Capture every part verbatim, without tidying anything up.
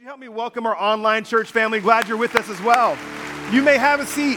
you help me welcome our online church family? Glad you're with us as well. You may have a seat.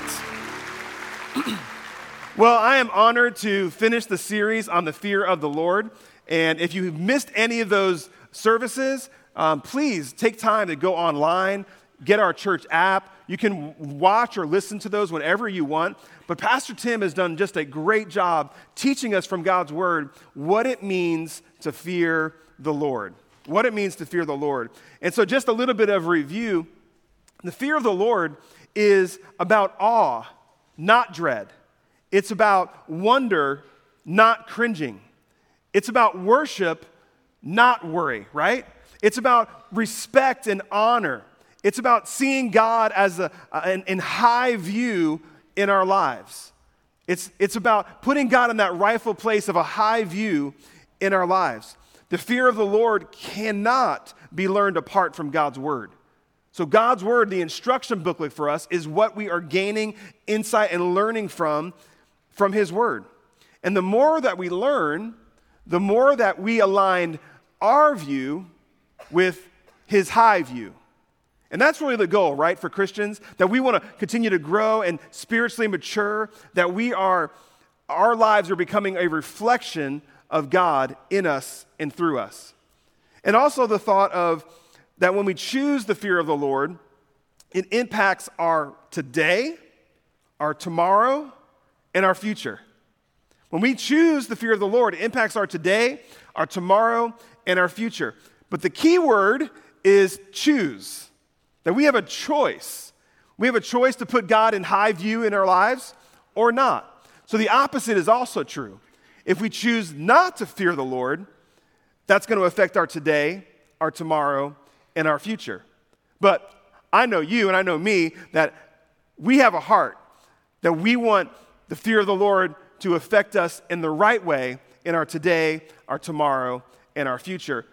Well, I am honored to finish the series on the fear of the Lord. And if you've missed any of those services, um, please take time to go online, get our church app. You can watch or listen to those whenever you want. But Pastor Tim has done just a great job teaching us from God's Word what it means to fear the Lord. What it means to fear the Lord. And so just a little bit of review. The fear of the Lord is about awe, not dread. It's about wonder, not cringing. It's about worship, not worry, right? It's about respect and honor. It's about seeing God as a, an in high view in our lives. It's, it's about putting God in that rightful place of a high view in our lives. The fear of the Lord cannot be learned apart from God's Word. So God's Word, the instruction booklet for us, is what we are gaining insight and learning from, from His Word. And the more that we learn, the more that we align our view with His high view. And that's really the goal, right, for Christians, that we want to continue to grow and spiritually mature, that we are, our lives are becoming a reflection of God in us and through us. And also the thought of that when we choose the fear of the Lord, it impacts our today, our tomorrow, and our future. When we choose the fear of the Lord, it impacts our today, our tomorrow, and our future. But the key word is choose. That we have a choice. We have a choice to put God in high view in our lives or not. So the opposite is also true. If we choose not to fear the Lord, that's going to affect our today, our tomorrow, and our future. But I know you and I know me that we have a heart that we want the fear of the Lord to affect us in the right way in our today, our tomorrow, and our future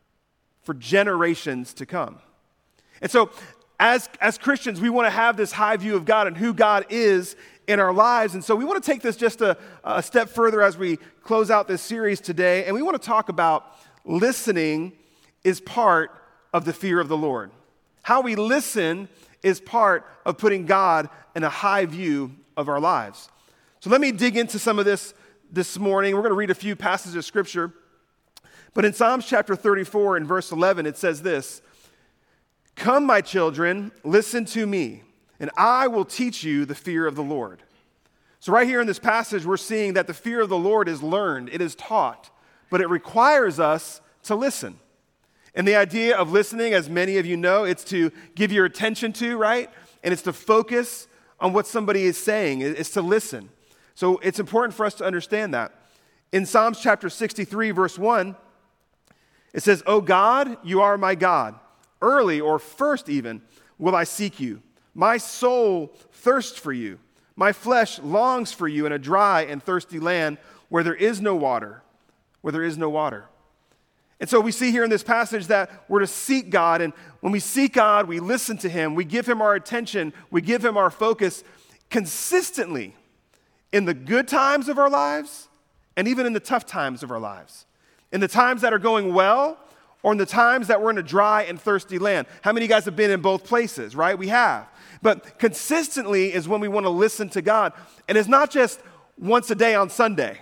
for generations to come. And so as, as Christians, we want to have this high view of God and who God is in our lives. And so we want to take this just a, a step further as we close out this series today. And we want to talk about listening is part of the fear of the Lord. How we listen is part of putting God in a high view of our lives. So let me dig into some of this this morning. We're going to read a few passages of Scripture. But in Psalms chapter thirty-four and verse eleven, it says this, "Come, my children, listen to me, and I will teach you the fear of the Lord." So right here in this passage, we're seeing that the fear of the Lord is learned, it is taught, but it requires us to listen. And the idea of listening, as many of you know, it's to give your attention to, right? And it's to focus on what somebody is saying. It's to listen. So it's important for us to understand that. In Psalms chapter sixty-three, verse one, it says, "O God, you are my God. Early or first even will I seek you. My soul thirsts for you. My flesh longs for you in a dry and thirsty land where there is no water, where there is no water." And so we see here in this passage that we're to seek God, and when we seek God, we listen to Him, we give Him our attention, we give Him our focus consistently in the good times of our lives and even in the tough times of our lives. In the times that are going well, or in the times that we're in a dry and thirsty land. How many of you guys have been in both places, right? We have. But consistently is when we want to listen to God. And it's not just once a day on Sunday.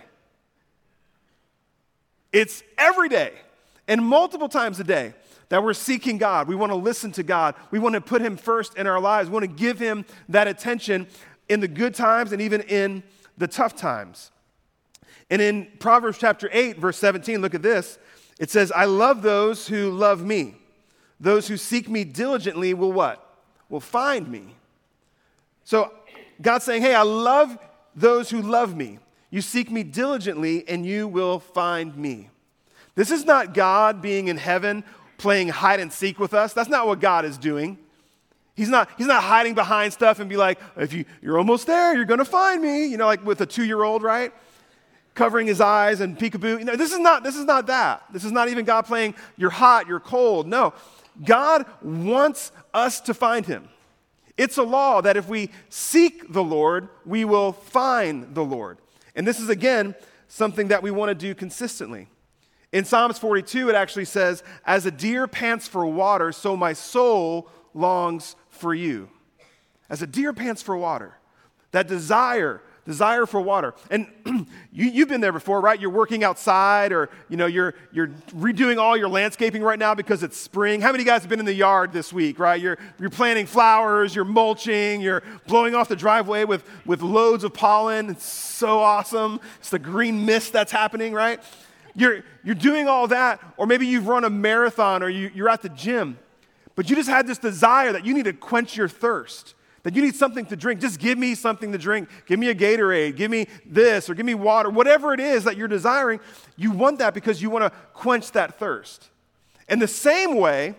It's every day and multiple times a day that we're seeking God. We want to listen to God. We want to put Him first in our lives. We want to give Him that attention in the good times and even in the tough times. And in Proverbs chapter eight, verse seventeen, look at this. It says, "I love those who love me. Those who seek me diligently will" what? "Will find me." So God's saying, hey, I love those who love me. You seek me diligently and you will find me. This is not God being in heaven playing hide and seek with us. That's not what God is doing. He's not, he's not hiding behind stuff and be like, if you, you're almost there, you're going to find me. You know, like with a two-year-old, right? Covering his eyes and peekaboo. You know, this is not, this is not that. This is not even God playing, you're hot, you're cold. No, God wants us to find Him. It's a law that if we seek the Lord, we will find the Lord. And this is, again, something that we want to do consistently. In Psalms forty-two, it actually says, as a deer pants for water, so my soul longs for you. As a deer pants for water. That desire, desire for water. And you, you've been there before, right? You're working outside, or you know, you're you're redoing all your landscaping right now because it's spring. How many of you guys have been in the yard this week, right? You're you're planting flowers, you're mulching, you're blowing off the driveway with, with loads of pollen. It's so awesome. It's the green mist that's happening, right? You're, you're doing all that, or maybe you've run a marathon, or you, you're at the gym, but you just had this desire that you need to quench your thirst, that you need something to drink. Just give me something to drink. Give me a Gatorade. Give me this, or give me water. Whatever it is that you're desiring, you want that because you want to quench that thirst. In the same way,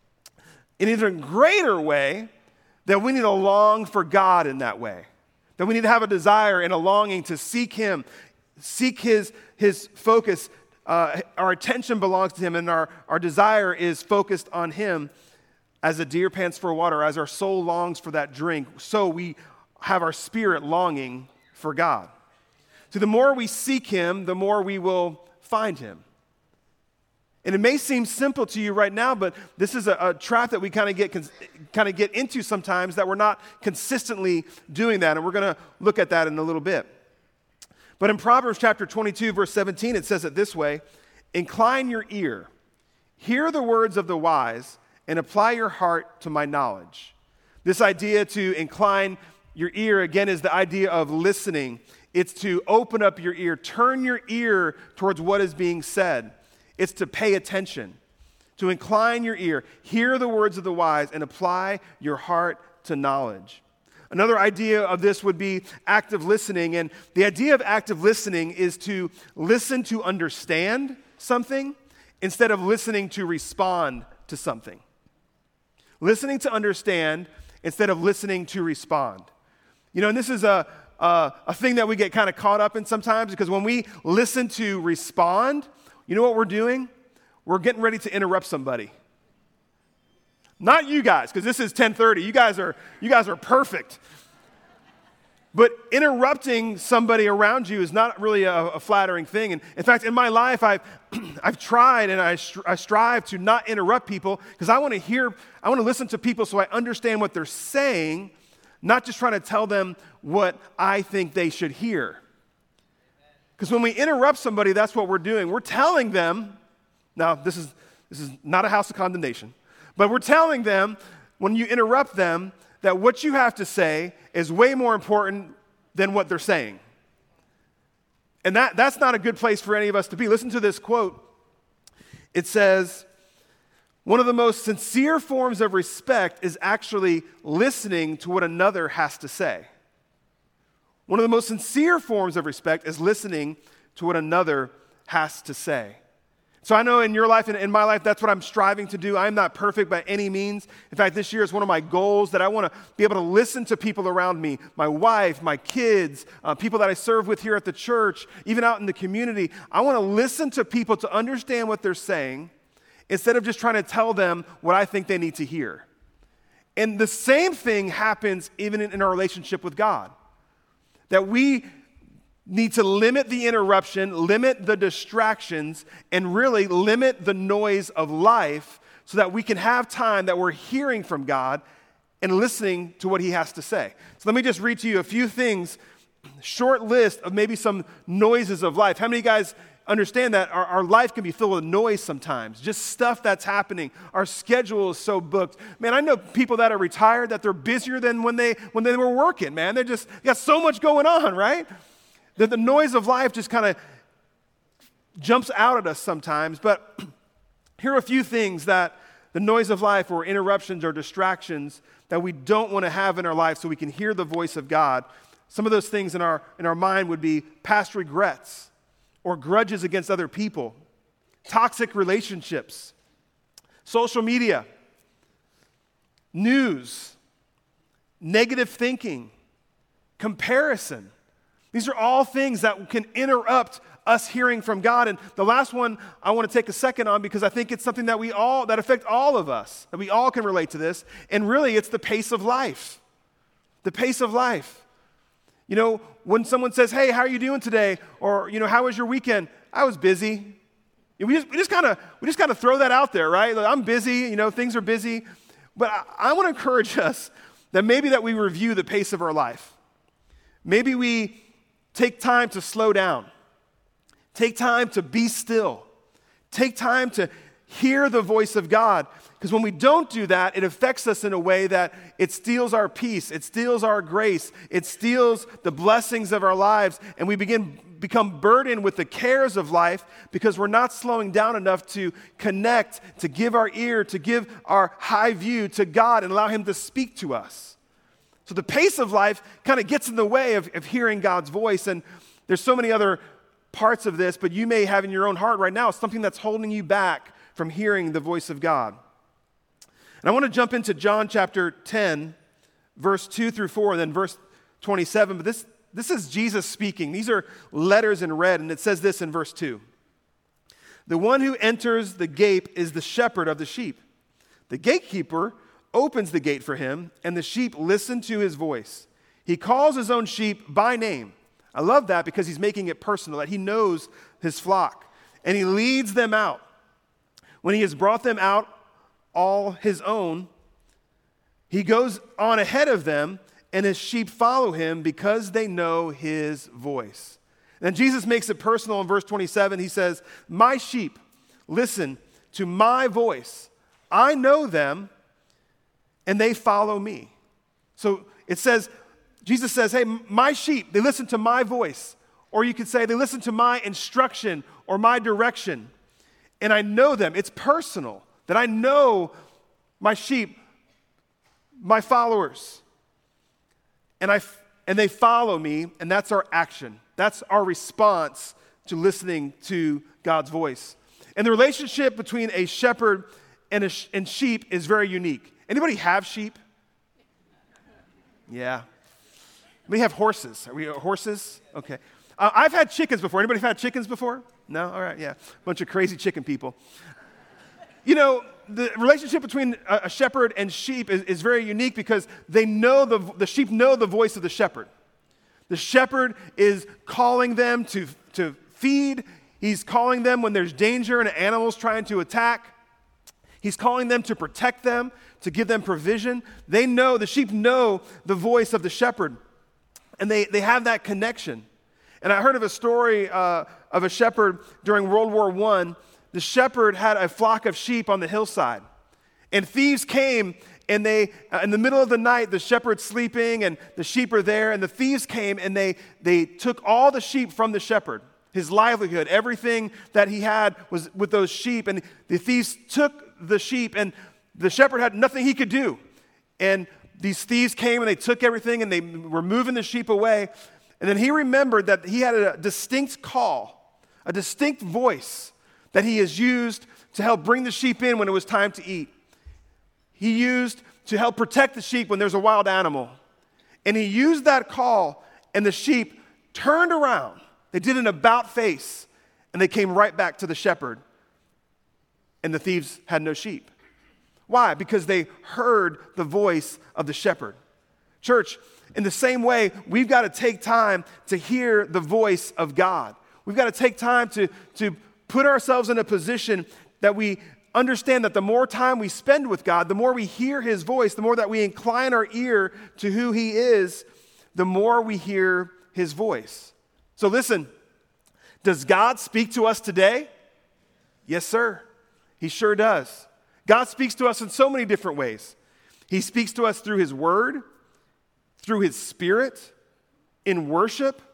in an even greater way, that we need to long for God in that way, that we need to have a desire and a longing to seek Him, seek His, his focus. Uh, our attention belongs to Him, and our, our desire is focused on Him. As a deer pants for water, as our soul longs for that drink, so we have our spirit longing for God. So the more we seek Him, the more we will find Him. And it may seem simple to you right now, but this is a, a trap that we kind of get kind of get into sometimes, that we're not consistently doing that, and we're going to look at that in a little bit. But in Proverbs chapter twenty-two, verse seventeen, it says it this way: incline your ear, hear the words of the wise, and apply your heart to my knowledge. This idea to incline your ear, again, is the idea of listening. It's to open up your ear, turn your ear towards what is being said. It's to pay attention, to incline your ear, hear the words of the wise, and apply your heart to knowledge. Another idea of this would be active listening. And the idea of active listening is to listen to understand something instead of listening to respond to something. Listening to understand instead of listening to respond. You know, and this is a, a, a thing that we get kind of caught up in sometimes, because when we listen to respond, you know what we're doing? We're getting ready to interrupt somebody. Not you guys, because this is ten thirty. You guys are you guys are perfect. But interrupting somebody around you is not really a, a flattering thing. And in fact, in my life, I've I've tried and I, stri- I strive to not interrupt people, because I want to hear, I want to listen to people so I understand what they're saying, not just trying to tell them what I think they should hear. Because when we interrupt somebody, that's what we're doing. We're telling them, now this is this is not a house of condemnation, but we're telling them, when you interrupt them, that what you have to say is way more important than what they're saying. And that, that's not a good place for any of us to be. Listen to this quote. It says, one of the most sincere forms of respect is actually listening to what another has to say. One of the most sincere forms of respect is listening to what another has to say. So I know in your life and in my life, that's what I'm striving to do. I'm not perfect by any means. In fact, this year is one of my goals, that I want to be able to listen to people around me, my wife, my kids, uh, people that I serve with here at the church, even out in the community. I want to listen to people to understand what they're saying, instead of just trying to tell them what I think they need to hear. And the same thing happens even in, in our relationship with God. That we need to limit the interruption, limit the distractions, and really limit the noise of life, so that we can have time that we're hearing from God and listening to what He has to say. So let me just read to you a few things, short list of maybe some noises of life. How many of you guys understand that our, our life can be filled with noise sometimes, just stuff that's happening? Our schedule is so booked. Man, I know people that are retired that they're busier than when they when they were working, man. They just got so much going on, right? That the noise of life just kind of jumps out at us sometimes. But here are a few things that the noise of life, or interruptions or distractions, that we don't want to have in our life so we can hear the voice of God. Some of those things in our, in our mind would be past regrets, or grudges against other people, toxic relationships, social media, news, negative thinking, comparison. These are all things that can interrupt us hearing from God. And the last one I want to take a second on, because I think it's something that we all, that affect all of us, that we all can relate to this. And really, it's the pace of life. The pace of life. You know, when someone says, hey, how are you doing today? Or, you know, how was your weekend? I was busy. You We just, we just kind of we just kind of throw that out there, right? Like, I'm busy, you know, things are busy. But I, I want to encourage us that maybe that we review the pace of our life. Maybe we take time to slow down. Take time to be still. Take time to hear the voice of God. Because when we don't do that, it affects us in a way that it steals our peace, it steals our grace, it steals the blessings of our lives, and we begin become burdened with the cares of life because we're not slowing down enough to connect, to give our ear, to give our high view to God and allow Him to speak to us. So the pace of life kind of gets in the way of, of hearing God's voice, and there's so many other parts of this, but you may have in your own heart right now something that's holding you back from hearing the voice of God. And I want to jump into John chapter ten, verse two through four, and then verse twenty-seven. But this, this is Jesus speaking. These are letters in red, and it says this in verse two. The one who enters the gate is the shepherd of the sheep. The gatekeeper opens the gate for him, and the sheep listen to his voice. He calls his own sheep by name. I love that because he's making it personal, that he knows his flock, and he leads them out. When he has brought them out, all his own, he goes on ahead of them, and his sheep follow him because they know his voice. Then Jesus makes it personal in verse twenty-seven. He says, my sheep listen to my voice. I know them, and they follow me. So it says, Jesus says, hey, my sheep, they listen to my voice. Or you could say they listen to my instruction or my direction. And I know them. It's personal. That I know my sheep, my followers, and I and they follow me, and that's our action. That's our response to listening to God's voice. And the relationship between a shepherd and a sh- and sheep is very unique. Anybody have sheep? Yeah. We have horses. Are we horses? Okay. Uh, I've had chickens before. Anybody had chickens before? No? All right, yeah. Bunch of crazy chicken people. You know, the relationship between a, a shepherd and sheep is, is very unique because they know the, the sheep know the voice of the shepherd. The shepherd is calling them to, to feed. He's calling them when there's danger and an animal's trying to attack. He's calling them to protect them, to give them provision. They know, the sheep know the voice of the shepherd, and they, they have that connection. And I heard of a story uh, of a shepherd during World War One. The shepherd had a flock of sheep on the hillside, and thieves came, and they, uh, in the middle of the night, the shepherd's sleeping, and the sheep are there, and the thieves came, and they, they took all the sheep from the shepherd, his livelihood, everything that he had was with those sheep, and the thieves took the sheep, and the shepherd had nothing he could do, and these thieves came, and they took everything, and they were moving the sheep away, and then he remembered that he had a distinct call, a distinct voice, that he has used to help bring the sheep in when it was time to eat. He used to help protect the sheep when there's a wild animal. And he used that call, and the sheep turned around. They did an about face, and they came right back to the shepherd. And the thieves had no sheep. Why? Because they heard the voice of the shepherd. Church, in the same way, we've got to take time to hear the voice of God. We've got to take time to, to put ourselves in a position that we understand that the more time we spend with God, the more we hear His voice, the more that we incline our ear to who He is, the more we hear His voice. So listen, does God speak to us today? Yes, sir. He sure does. God speaks to us in so many different ways. He speaks to us through His Word, through His Spirit, in worship,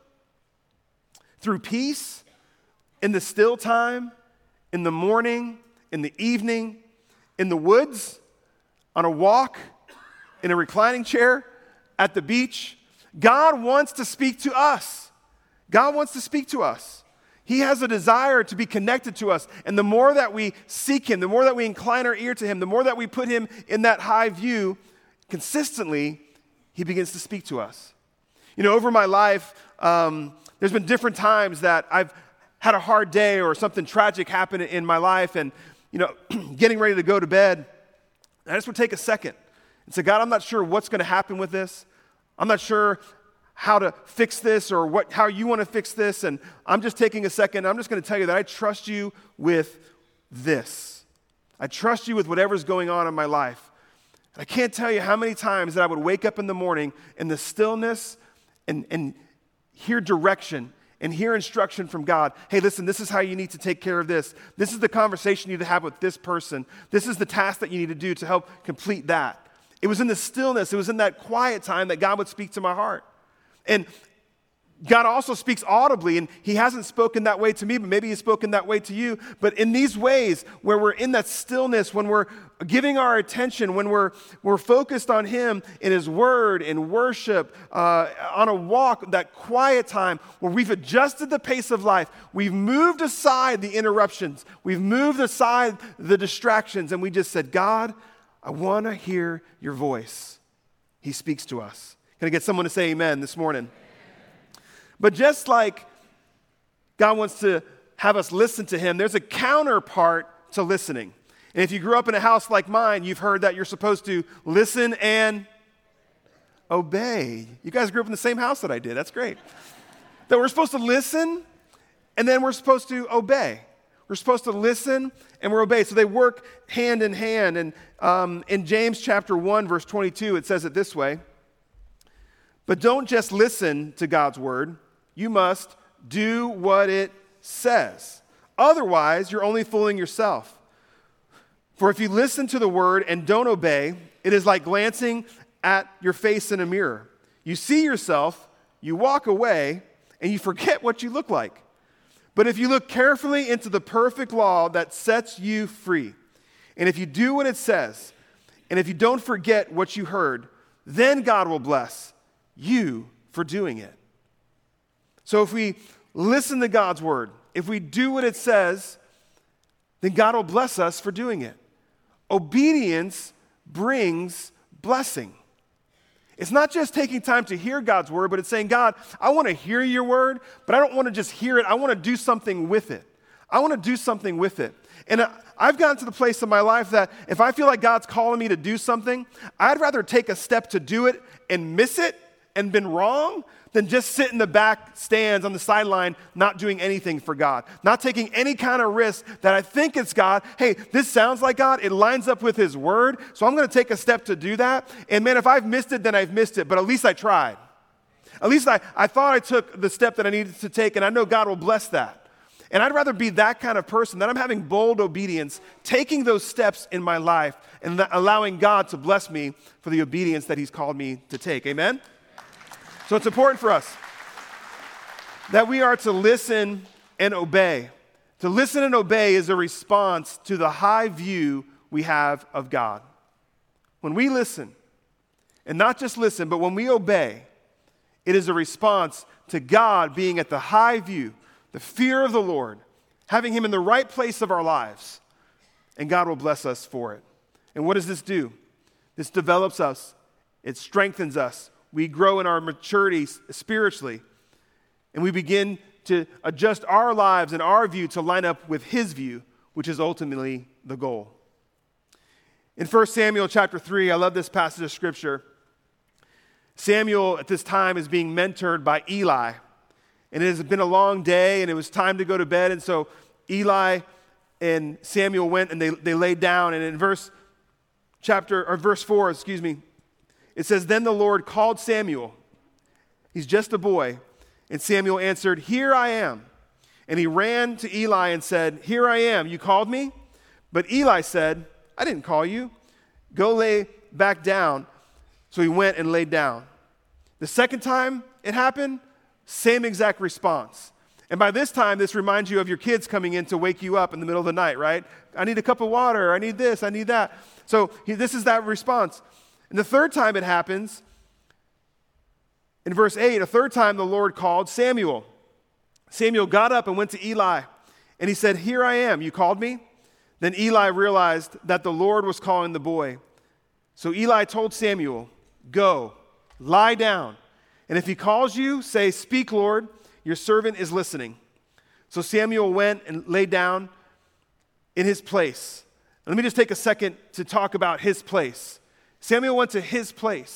through peace, in the still time, in the morning, in the evening, in the woods, on a walk, in a reclining chair, at the beach. God wants to speak to us. God wants to speak to us. He has a desire to be connected to us. And the more that we seek Him, the more that we incline our ear to Him, the more that we put Him in that high view, consistently, He begins to speak to us. You know, over my life, um, there's been different times that I've had a hard day or something tragic happen in my life, and, you know, getting ready to go to bed, I just would take a second and say, God, I'm not sure what's going to happen with this. I'm not sure how to fix this or what how you want to fix this. And I'm just taking a second. I'm just going to tell you that I trust you with this. I trust you with whatever's going on in my life. I can't tell you how many times that I would wake up in the morning in the stillness and, and hear direction and hear instruction from God. Hey, listen, this is how you need to take care of this. This is the conversation you need to have with this person. This is the task that you need to do to help complete that. It was in the stillness, it was in that quiet time that God would speak to my heart. And God also speaks audibly, and he hasn't spoken that way to me, but maybe he's spoken that way to you. But in these ways, where we're in that stillness, when we're giving our attention, when we're, we're focused on him in his word, in worship, uh, on a walk, that quiet time where we've adjusted the pace of life, we've moved aside the interruptions, we've moved aside the distractions, and we just said, God, I want to hear your voice. He speaks to us. Can I get someone to say amen this morning? But just like God wants to have us listen to him, there's a counterpart to listening. And if you grew up in a house like mine, you've heard that you're supposed to listen and obey. You guys grew up in the same house that I did. That's great. That we're supposed to listen, and then we're supposed to obey. We're supposed to listen, and we're obey. So they work hand in hand. And um, in James chapter one, verse twenty-two, it says it this way. But don't just listen to God's word. You must do what it says. Otherwise, you're only fooling yourself. For if you listen to the word and don't obey, it is like glancing at your face in a mirror. You see yourself, you walk away, and you forget what you look like. But if you look carefully into the perfect law that sets you free, and if you do what it says, and if you don't forget what you heard, then God will bless you for doing it. So if we listen to God's word, if we do what it says, then God will bless us for doing it. Obedience brings blessing. It's not just taking time to hear God's word, but it's saying, God, I want to hear your word, but I don't want to just hear it. I want to do something with it. I want to do something with it. And I've gotten to the place in my life that if I feel like God's calling me to do something, I'd rather take a step to do it and miss it and been wrong than just sit in the back stands on the sideline not doing anything for God, not taking any kind of risk that I think it's God. Hey, this sounds like God. It lines up with his word, so I'm going to take a step to do that. And man, if I've missed it, then I've missed it, but at least I tried. At least I, I thought I took the step that I needed to take, and I know God will bless that. And I'd rather be that kind of person, that I'm having bold obedience, taking those steps in my life and allowing God to bless me for the obedience that he's called me to take. Amen? So it's important for us that we are to listen and obey. To listen and obey is a response to the high view we have of God. When we listen, and not just listen, but when we obey, it is a response to God being at the high view, the fear of the Lord, having him in the right place of our lives, and God will bless us for it. And what does this do? This develops us. It strengthens us. We grow in our maturity spiritually, and we begin to adjust our lives and our view to line up with his view, which is ultimately the goal. In First Samuel chapter three, I love this passage of scripture. Samuel at this time is being mentored by Eli, and it has been a long day, and it was time to go to bed, and so Eli and Samuel went and they, they laid down, and in verse chapter or verse four, excuse me, it says, then the Lord called Samuel. He's just a boy. And Samuel answered, here I am. And he ran to Eli and said, here I am. You called me? But Eli said, I didn't call you. Go lay back down. So he went and laid down. The second time it happened, same exact response. And by this time, this reminds you of your kids coming in to wake you up in the middle of the night, right? I need a cup of water. I need this. I need that. So he, this is that response. And the third time it happens, in verse eight, a third time the Lord called Samuel. Samuel got up and went to Eli, and he said, here I am. You called me? Then Eli realized that the Lord was calling the boy. So Eli told Samuel, go, lie down. And if he calls you, say, speak, Lord, your servant is listening. So Samuel went and lay down in his place. And let me just take a second to talk about his place. Samuel went to his place.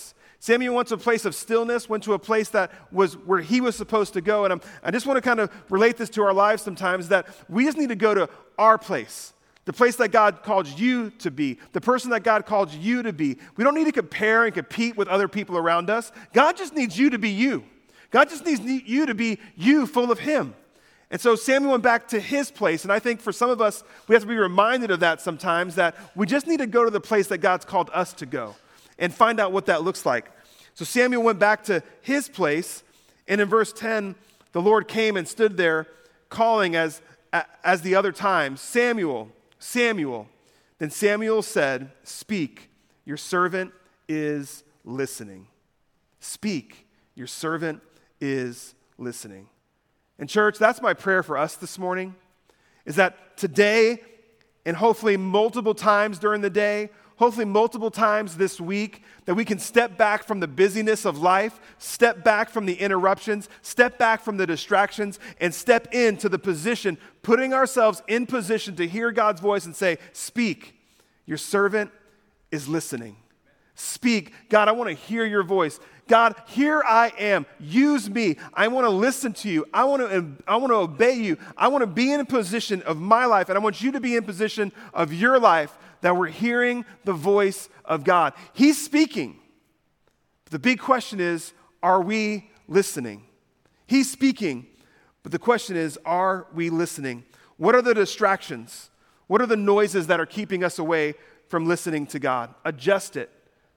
Samuel went to a place of stillness, went to a place that was where he was supposed to go. And I'm, I just want to kind of relate this to our lives sometimes, that we just need to go to our place, the place that God called you to be, the person that God called you to be. We don't need to compare and compete with other people around us. God just needs you to be you. God just needs you to be you, full of him. And so Samuel went back to his place, and I think for some of us, we have to be reminded of that sometimes, that we just need to go to the place that God's called us to go and find out what that looks like. So Samuel went back to his place, and in verse ten, the Lord came and stood there calling as, as the other times, Samuel, Samuel. Then Samuel said, speak, your servant is listening. Speak, your servant is listening. And church, that's my prayer for us this morning, is that today, and hopefully multiple times during the day, hopefully multiple times this week, that we can step back from the busyness of life, step back from the interruptions, step back from the distractions, and step into the position, putting ourselves in position to hear God's voice and say, speak, your servant is listening. Speak, God, I want to hear your voice. God, here I am. Use me. I want to listen to you. I want to, I want to obey you. I want to be in a position of my life, and I want you to be in position of your life, that we're hearing the voice of God. He's speaking. But the big question is, are we listening? He's speaking, but the question is, are we listening? What are the distractions? What are the noises that are keeping us away from listening to God? Adjust it.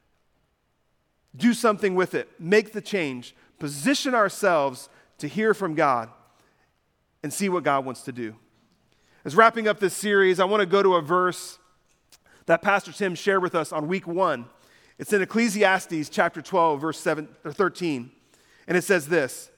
Do something with it. Make the change. Position ourselves to hear from God and see what God wants to do. As wrapping up this series, I want to go to a verse that Pastor Tim shared with us on week one. It's in Ecclesiastes chapter twelve, verse seven or thirteen. And it says this: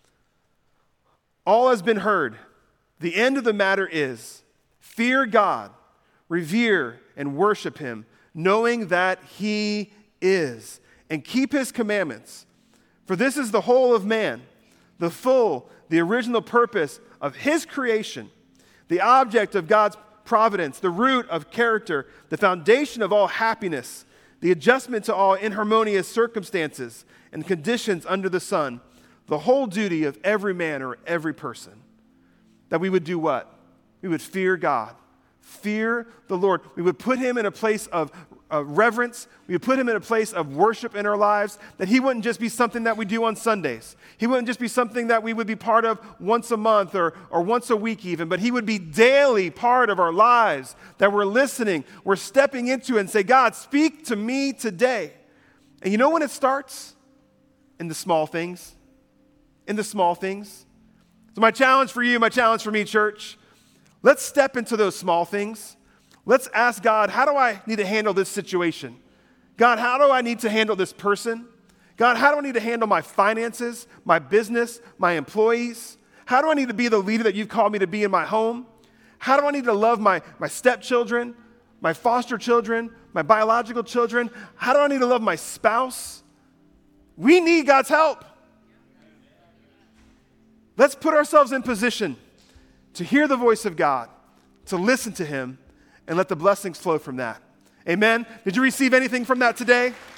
all has been heard. The end of the matter is, fear God, revere and worship him, knowing that he is, and keep his commandments. For this is the whole of man, the full, the original purpose of his creation, the object of God's providence, the root of character, the foundation of all happiness, the adjustment to all inharmonious circumstances and conditions under the sun, the whole duty of every man or every person. That we would do what? We would fear God. Fear the Lord. We would put him in a place of uh, reverence. We would put him in a place of worship in our lives, that he wouldn't just be something that we do on Sundays. He wouldn't just be something that we would be part of once a month or, or once a week even, but he would be daily part of our lives, that we're listening, we're stepping into it and say, God, speak to me today. And you know when it starts? In the small things. In the small things. So my challenge for you, my challenge for me, church, let's step into those small things. Let's ask God, how do I need to handle this situation? God, how do I need to handle this person? God, how do I need to handle my finances, my business, my employees? How do I need to be the leader that you've called me to be in my home? How do I need to love my, my stepchildren, my foster children, my biological children? How do I need to love my spouse? We need God's help. Let's put ourselves in position to hear the voice of God, to listen to him, and let the blessings flow from that. Amen? Did you receive anything from that today?